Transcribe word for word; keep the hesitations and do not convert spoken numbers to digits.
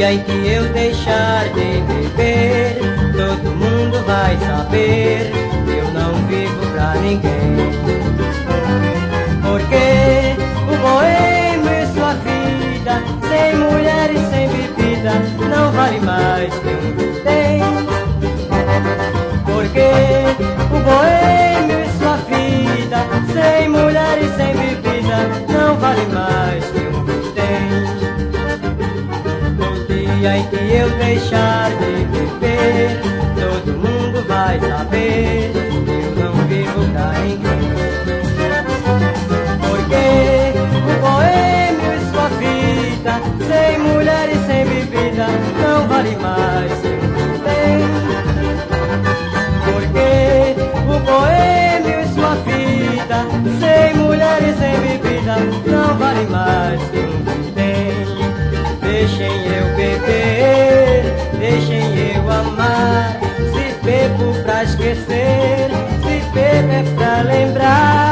dia em que eu deixar de beber, todo mundo vai saber que eu não vivo pra ninguém. Porque o boêmio e sua vida, sem mulher e sem bebida, não vale mais que um vintém. Porque o boêmio e sua vida, sem mulher e sem bebida, não vale mais que um vintém. No dia em que eu deixar de beber, todo mundo vai saber que eu não vivo pra ninguém. Porque o boêmio e sua vida, sem mulher e sem bebida, não vale mais que um vintém. Porque o boêmio e sua vida, sem mulher e sem bebida, não vale mais que um vintém. Deixem eu beber, deixem eu amar. Se bebo pra esquecer, se bebo é pra lembrar.